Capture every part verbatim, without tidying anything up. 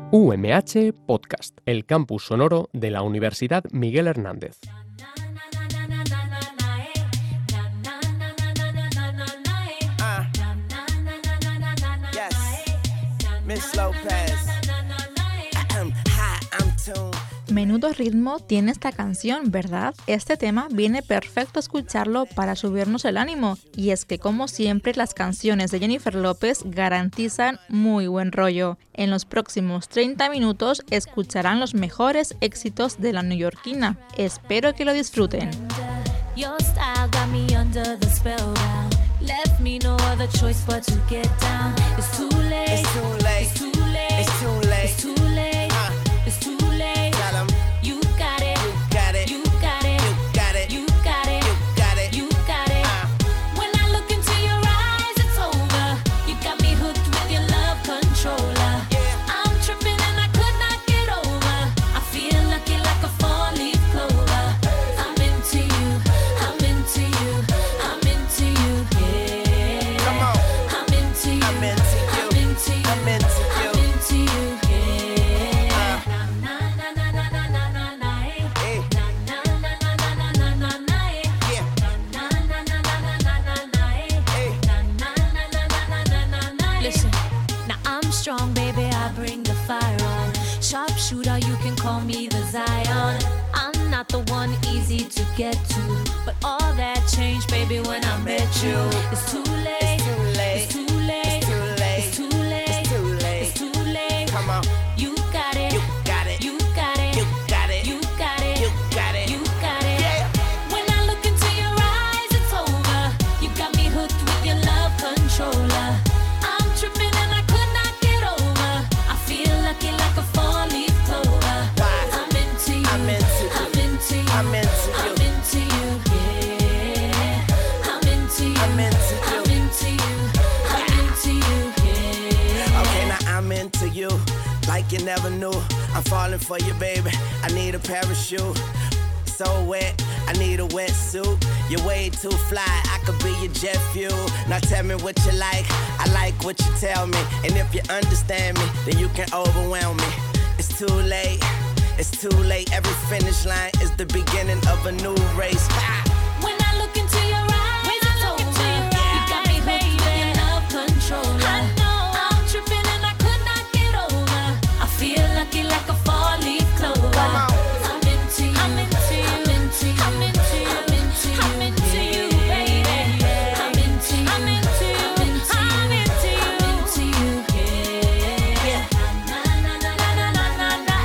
U M H Podcast, el campus sonoro de la Universidad Miguel Hernández. Menudo ritmo tiene esta canción, ¿verdad? Este tema viene perfecto escucharlo para subirnos el ánimo. Y es que, como siempre, las canciones de Jennifer López garantizan muy buen rollo. En los próximos treinta minutos escucharán los mejores éxitos de la neoyorquina. Espero que lo disfruten. Shooter, you can call me the Zion. I'm not the one easy to get to, but all that changed, baby, when I met you. It's too late. It's too late. It's too late. It's too late. It's too late. It's too late. It's too late. Come on. You got it. You got it. You got it. You got it. You got it. You got it. You got it. Yeah. When I look into your eyes, it's over. You got me hooked with your love controller. I'm tripping and I could not get over. I feel lucky like a four-leaf. I'm into you. I'm into you, yeah. I'm into you. I'm into you. I'm into you. I'm into you, yeah. Okay, now I'm into you, like you never knew. I'm falling for you, baby. I need a parachute. So wet, I need a wetsuit. You're way too fly, I could be your jet fuel. Now tell me what you like, I like what you tell me. And if you understand me, then you can overwhelm me. It's too late. It's too late, every finish line is the beginning of a new race. Ha! When I look into your eyes, when I look into your eyes, you got me hooked with your love controller. I know I'm tripping and I could not get over. I feel lucky like a four-leaf clover. Come on. I'm into you. I'm into you. I'm into you. I'm into you. I'm into you. I'm into you, baby. I'm into you. I'm into you. I'm into you. I'm into you. I'm into you, yeah. Na na na na na na na na.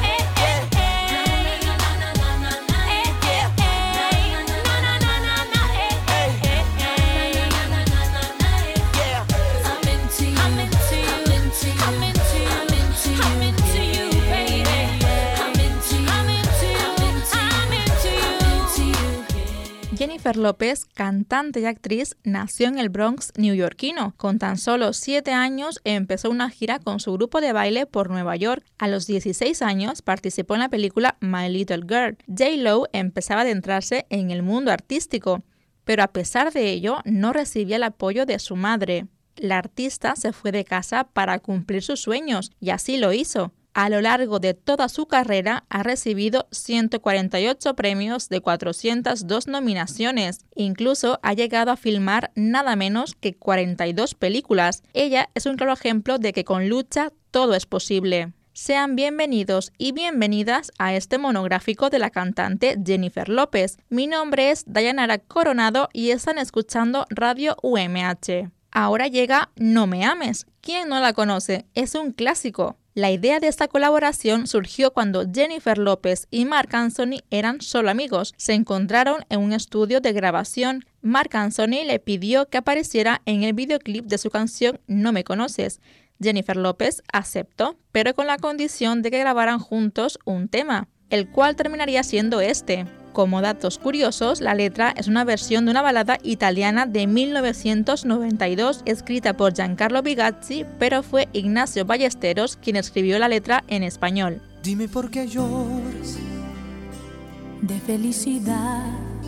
Jennifer López, cantante y actriz, nació en el Bronx neoyorquino. Con tan solo siete años empezó una gira con su grupo de baile por Nueva York. A los dieciséis años participó en la película My Little Girl. J Lo empezaba a adentrarse en el mundo artístico, pero a pesar de ello no recibía el apoyo de su madre. La artista se fue de casa para cumplir sus sueños y así lo hizo. A lo largo de toda su carrera ha recibido ciento cuarenta y ocho premios de cuatrocientas dos nominaciones. Incluso ha llegado a filmar nada menos que cuarenta y dos películas. Ella es un claro ejemplo de que con lucha todo es posible. Sean bienvenidos y bienvenidas a este monográfico de la cantante Jennifer López. Mi nombre es Dayanara Coronado y están escuchando Radio U M H. Ahora llega No me ames. ¿Quién no la conoce? Es un clásico. La idea de esta colaboración surgió cuando Jennifer López y Marc Anthony eran solo amigos. Se encontraron en un estudio de grabación. Marc Anthony le pidió que apareciera en el videoclip de su canción No me conoces. Jennifer López aceptó, pero con la condición de que grabaran juntos un tema, el cual terminaría siendo este. Como datos curiosos, la letra es una versión de una balada italiana de mil novecientos noventa y dos escrita por Giancarlo Bigazzi, pero fue Ignacio Ballesteros quien escribió la letra en español. Dime por qué lloras de felicidad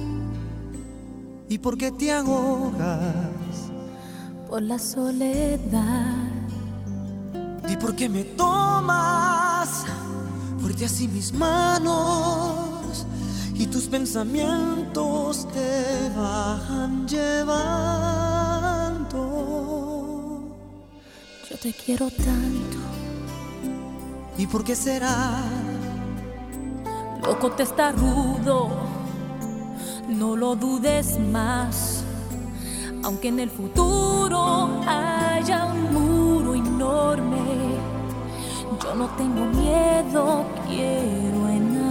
y por qué te ahogas por la soledad. Di por qué me tomas más fuerte así mis manos y tus pensamientos te van llevando. Yo te quiero tanto. ¿Y por qué será? Loco testarudo, no lo dudes más. Aunque en el futuro haya un muro enorme, yo no tengo miedo, quiero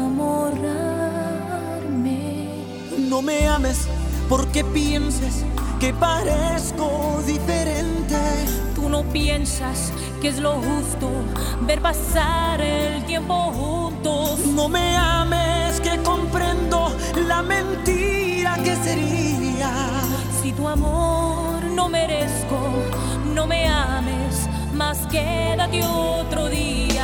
enamorarme. No me ames porque pienses que parezco diferente. Tú no piensas que es lo justo ver pasar el tiempo juntos. No me ames que comprendo la mentira que sería. Si tu amor no merezco, no me ames, más quédate otro día.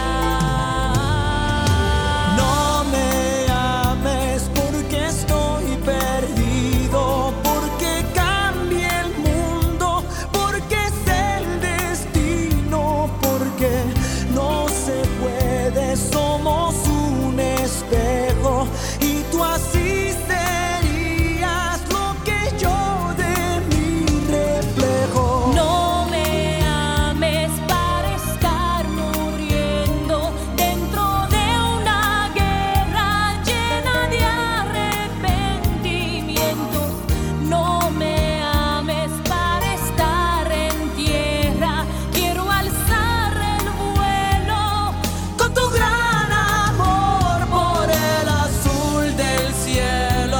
No me ames porque estoy perdido, porque cambia el mundo, porque es el destino, porque no se puede, somos un espejo y tú así serías lo que yo de mi reflejo. No me ames para estar muriendo dentro de una guerra llena de arrepentimientos. No me ames para estar en tierra, quiero alzar el vuelo Con tu gran amor por el azul del cielo.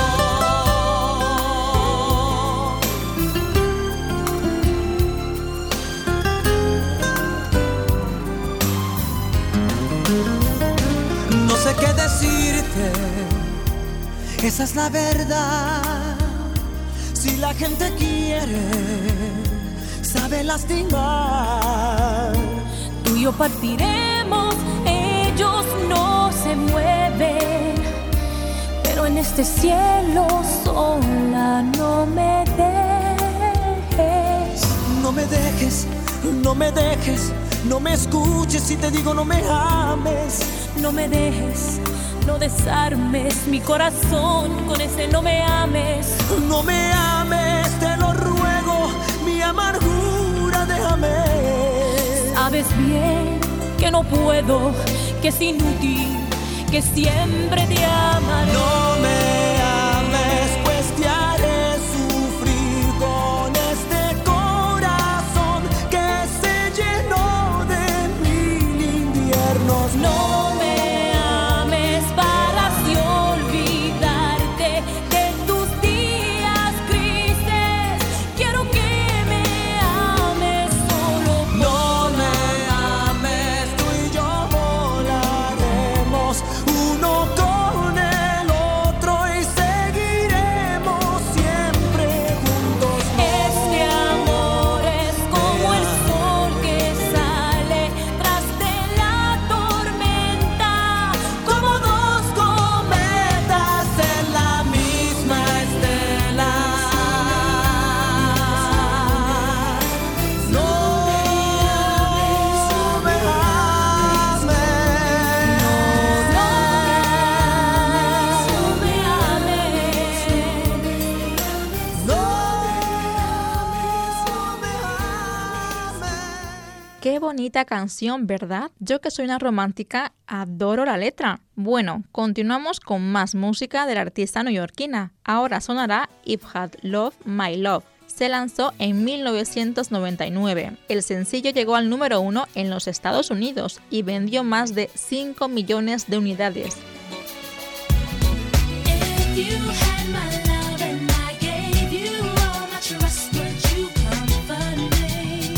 No sé qué decirte, esa es la verdad. Si la gente quiere, sabe lastimar. Tú y yo partiremos, ellos no se mueven, pero en este cielo sola no me dejes. No me dejes, no me dejes, no me escuches si te digo no me ames. No me dejes, no desarmes mi corazón con ese no me ames. No me ames, te lo ruego, mi amargura déjame. Sabes bien que no puedo, que es inútil, que siempre te amaré. No me ames, pues te haré sufrir con este corazón que se llenó de mil inviernos. No me ames para así olvidarte de tus días grises. Quiero que me ames solo por No me ames, tú y yo volaremos uno con el otro y seguiremos siempre juntos. Este amor es como el sol que sale tras de la tormenta, Como dos cometas en la misma estela. No me ames, no me ames. no me ames. Qué bonita canción, ¿verdad? Yo que soy una romántica, adoro la letra. Bueno, continuamos con más música de la artista neoyorquina. Ahora sonará If Had Love, My Love. Se lanzó en mil novecientos noventa y nueve. El sencillo llegó al número uno en los Estados Unidos y vendió más de cinco millones de unidades. If you had my love and I gave you all my trust, would you comfort me?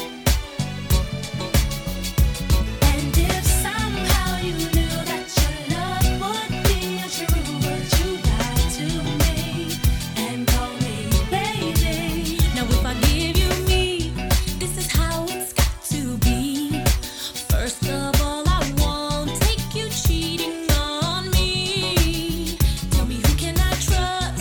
And if somehow you knew that your love would be untrue, would you lie to me and call me baby? Now if I give you me, this is how it's got to be. First of all, I won't take you cheating on me. Tell me who can I trust?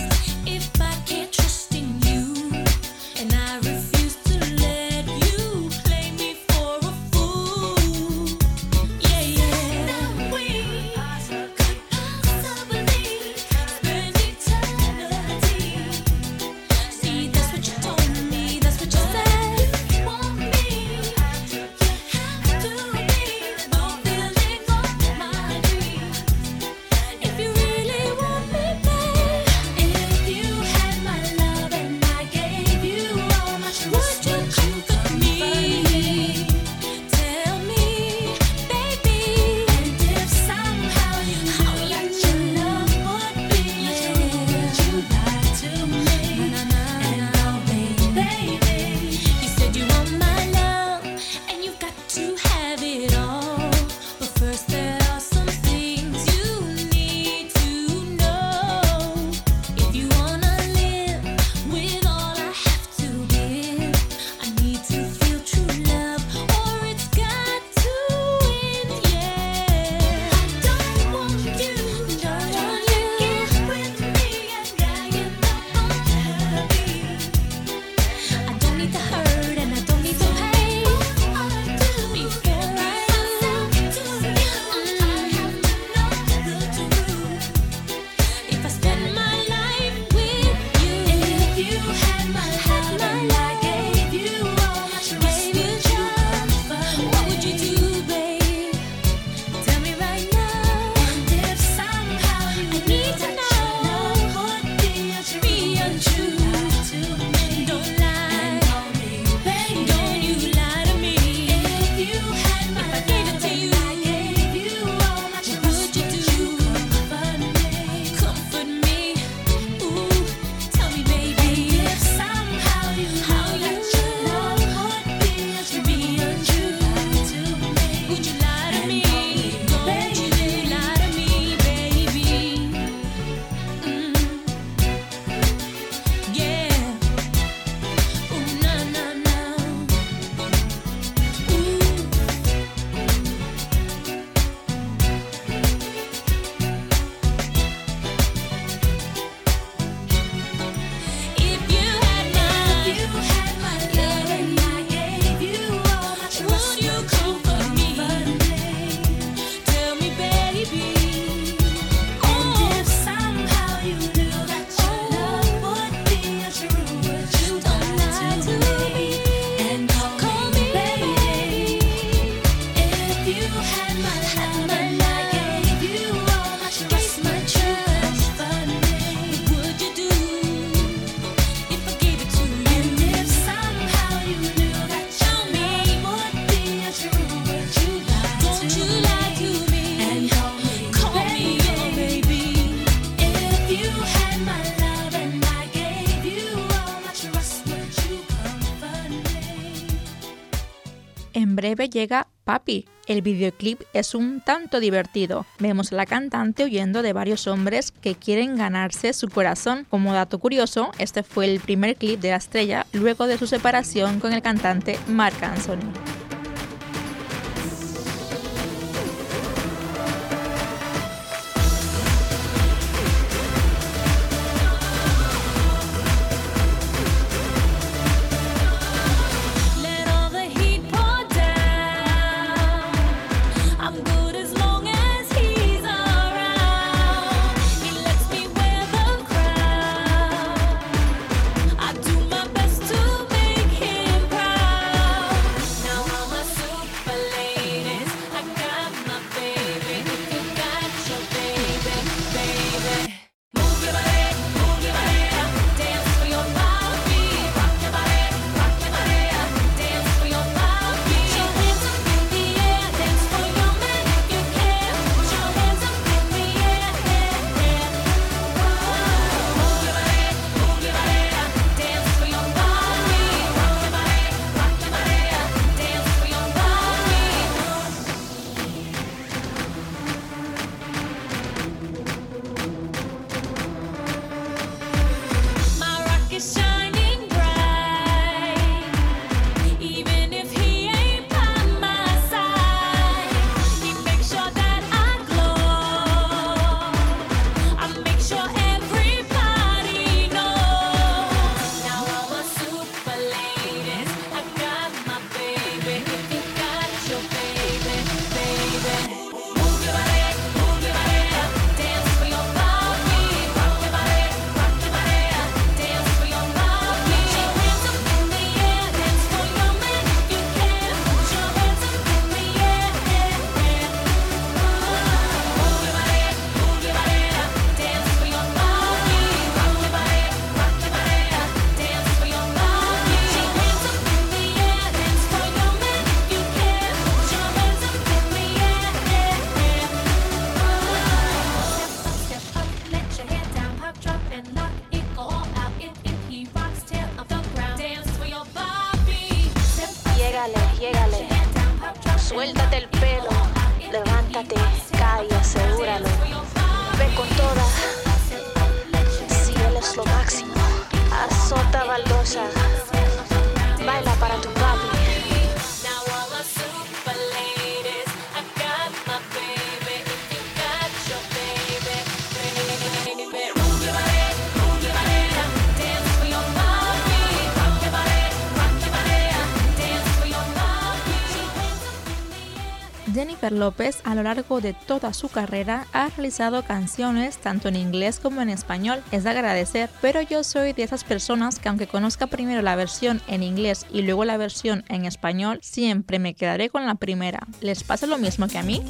En breve llega Papi. El videoclip es un tanto divertido. Vemos a la cantante huyendo de varios hombres que quieren ganarse su corazón. Como dato curioso, este fue el primer clip de la estrella luego de su separación con el cantante Marc Anthony. Suéltate el pelo, levántate, cae, asegúralo. Ve con toda, si él es lo máximo. Azota baldosa, baila para tu papi. Jennifer López a lo largo de toda su carrera ha realizado canciones tanto en inglés como en español. Es de agradecer, pero yo soy de esas personas que aunque conozca primero la versión en inglés y luego la versión en español, siempre me quedaré con la primera. ¿Les pasa lo mismo que a mí?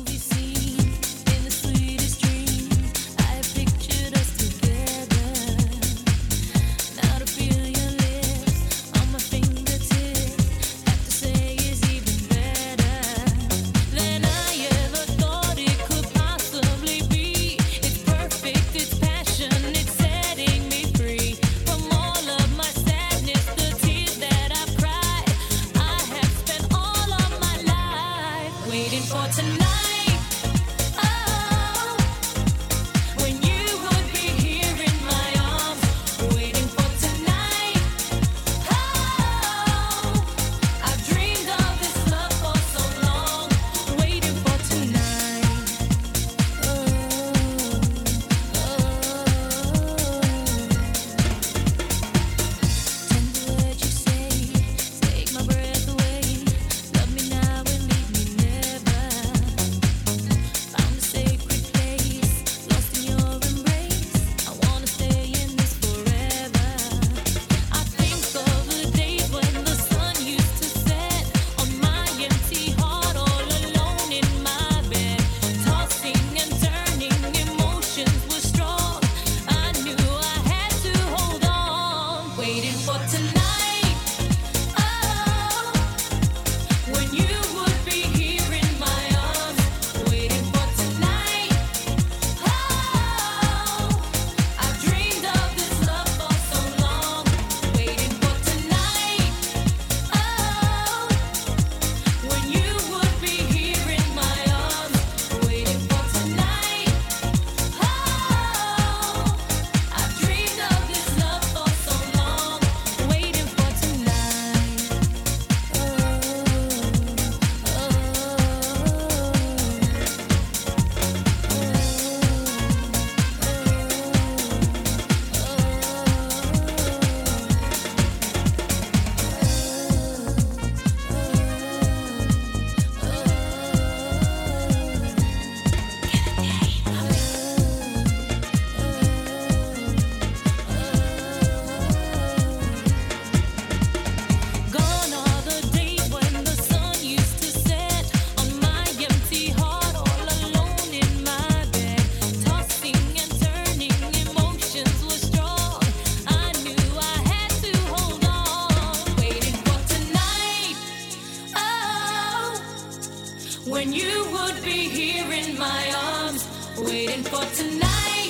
when you would be here in my arms, waiting for tonight.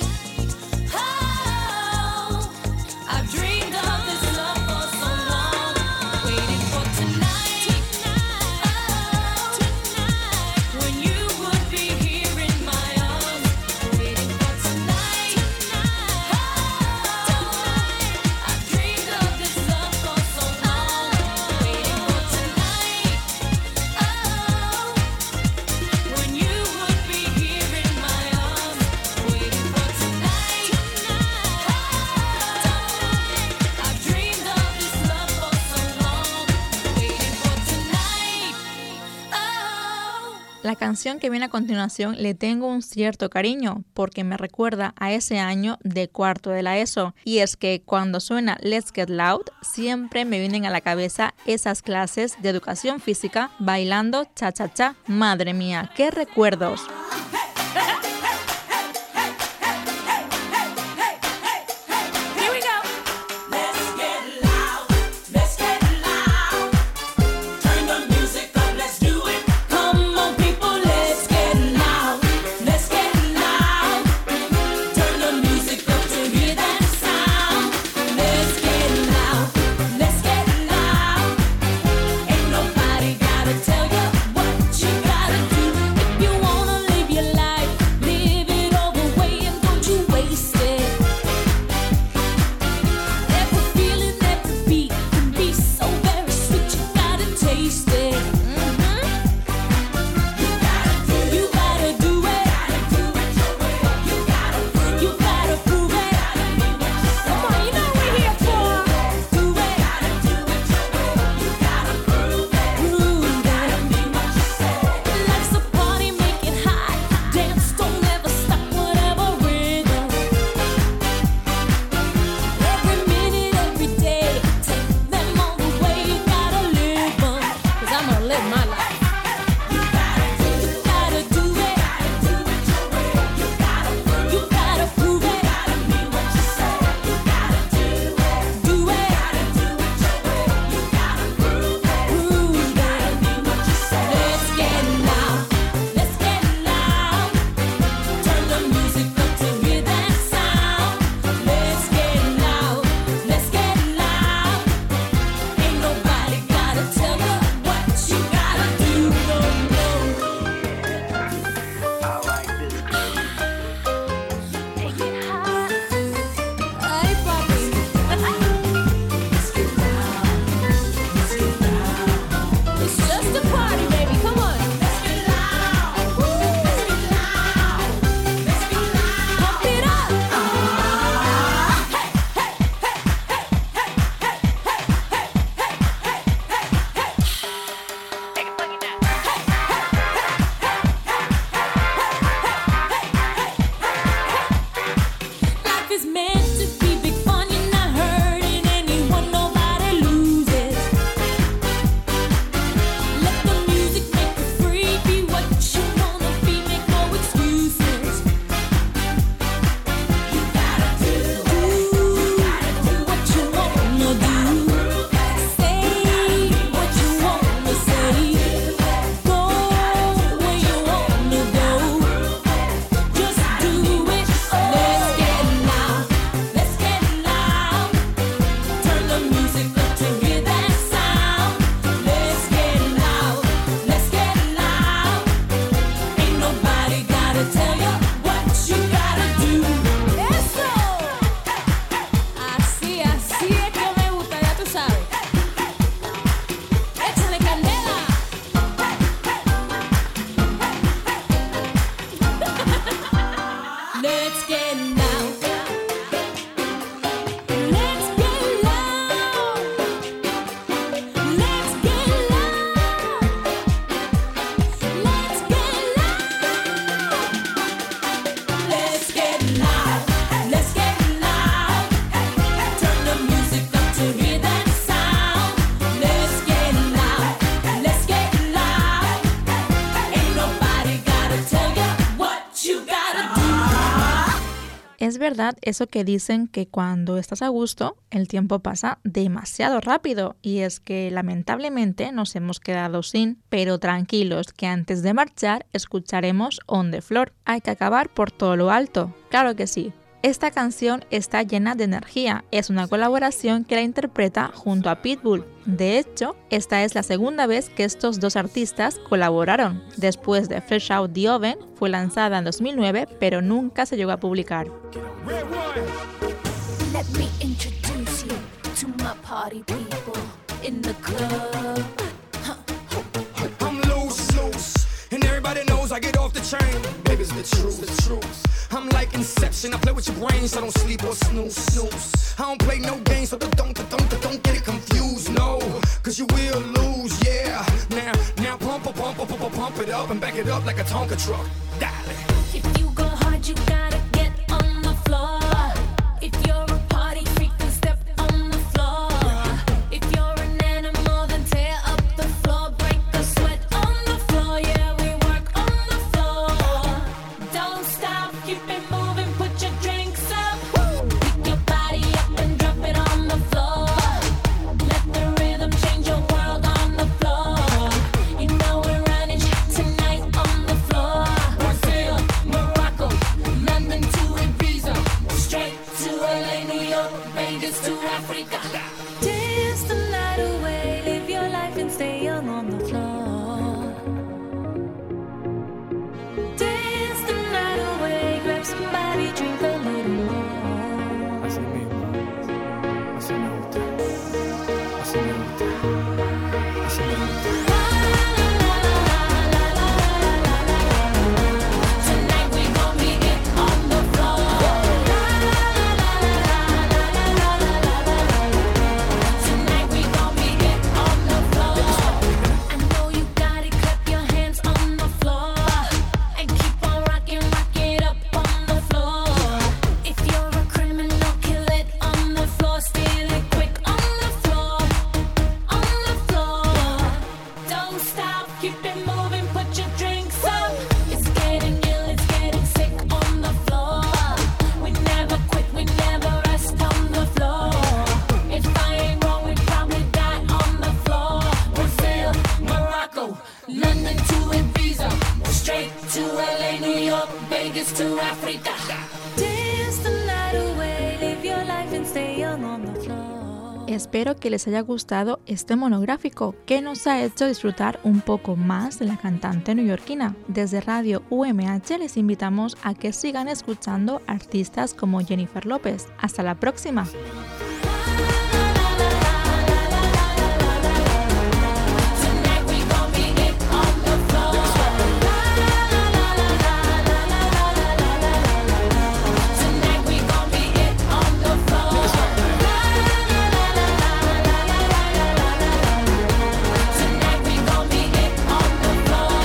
Oh, I've dreamed of this love for so long, waiting for tonight. Oh, when you would be here in my arms, waiting for tonight. Oh, I've dreamed of this love for so long, waiting for tonight. Oh, when you would be here in my arms, waiting for tonight. Oh, I've dreamed of this love for so long, waiting for tonight. Oh. La canción que viene a continuación le tengo un cierto cariño porque me recuerda a ese año de cuarto de la ESO, y es que cuando suena Let's Get Loud siempre me vienen a la cabeza esas clases de educación física bailando cha-cha-cha. Madre mía, qué recuerdos. Here we go. Let's get loud, let's get loud. Turn the music up, let's do it. Come on, people, let's get loud. Let's get loud. Turn the music up to hear that sound. Let's get loud. Let's get loud. Ain't nobody gotta tell you what you gotta do. If you wanna live your life, live it all the way and don't you waste it. Every feeling, every beat can be so very sweet. You gotta taste it. You gotta do it. You gotta prove it. Come on, you know what we're here for. Do it. Prove it. Life's a party, make it hot. Dance, don't ever stop, whatever rhythm. Every minute, every day, take them all the way. You gotta live 'em. 'Cause I'm gonna live my life. You gotta do it. You gotta prove it. Do it. Prove it. Let's get loud. Let's get loud. Turn the music up to hear that sound. Let's get loud. Let's get loud. Ain't nobody gotta tell you what you gotta do. Es verdad eso que dicen que cuando estás a gusto, el tiempo pasa demasiado rápido y es que lamentablemente nos hemos quedado sin, pero tranquilos que antes de marchar escucharemos On the Floor. Hay que acabar por todo lo alto, claro que sí. Esta canción está llena de energía, es una colaboración que la interpreta junto a Pitbull. De hecho, esta es la segunda vez que estos dos artistas colaboraron. Después de Fresh Out the Oven, fue lanzada en dos mil nueve, pero nunca se llegó a publicar. Let me introduce you to my party people in the club. I'm loose, loose, and everybody knows I get off the train. Baby's the truth, the truth. I'm like Inception, I play with your brain, so don't sleep or snooze, snooze. I don't play no games, so don't, don't, don't, don't get it confused, no. Cause you will lose, yeah. Now, now pump, pump, pump, pump, pump, pump it up and back it up like a Tonka truck. Dale. If you go hard, you gotta get on the floor. If you're a party freak, then step on the floor. If you're an animal, then tear up the floor. Break the sweat on the floor, yeah, we work on the floor. Don't stop, keep it moving, put your drinks up. Pick your body up and drop it on the floor. Let the rhythm change your world on the floor. You know we're running tonight on the floor. Brazil, Morocco, London to Ibiza, straight to L A, New York, Vegas to Africa. Dance the night away, live your life and stay young on the floor. Dance the night away, grab somebody, drink a little more. Así mismo, así me gusta, así me gusta, así me gusta. Tonight we gon' be it on the floor. Tonight we gon' be it on the floor. I know you got it, clap your hands on the floor. And keep on rocking, rock it up on the floor. If you're a criminal, kill it on the floor. Steal it quick on the floor. On the floor. Don't stop, keep it moving, put your drinks up. It's getting ill, it's getting sick on the floor. We never quit, we never rest on the floor. If I ain't wrong, we probably die on the floor. Brazil, Morocco, London to Ibiza, straight to L A, New York, Vegas to Africa. Dance the night away, live your life and stay young on the floor. Espero que les haya gustado este monográfico que nos ha hecho disfrutar un poco más de la cantante neoyorquina. Desde Radio U M H les invitamos a que sigan escuchando artistas como Jennifer López. Hasta la próxima. Tonight we gon' be it on the floor. Tonight we gon' be it on the floor. Tonight we gon' be it on the floor.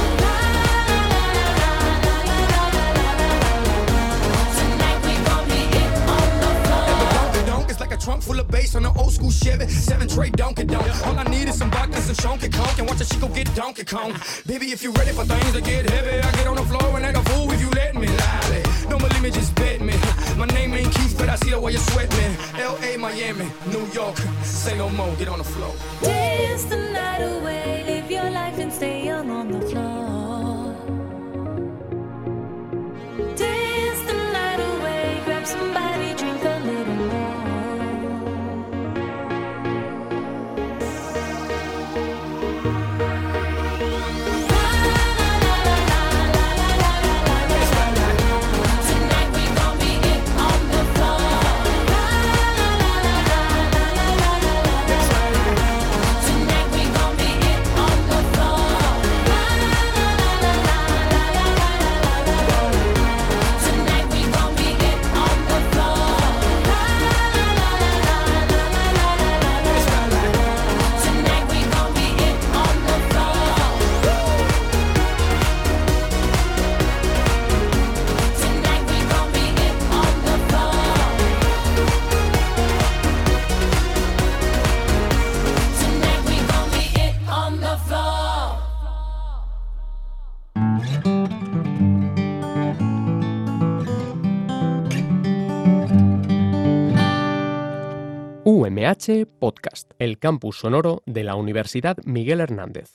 Tonight we gon' be it on the floor. The donk is like a trunk full of bass on an old school Chevy, seven tray Donkey Donk. All I need is some vodka and some Chonky Conk, and watch a chico get Donkey Kong. Baby, if you ready for things to get heavy, I get on the floor and act a fool if you let me. Lally, don't believe me, just bet me. My name ain't Keith, but I see the way you sweat me. L A, Miami, New York, say no more, get on the floor. Dance the night away, live your life and stay young on the floor. Dance the night away, grab somebody, drink a little more. Tonight we gon' be it on the floor. Tonight we gon' be it on the floor. U M H Podcast, el campus sonoro de la Universidad Miguel Hernández.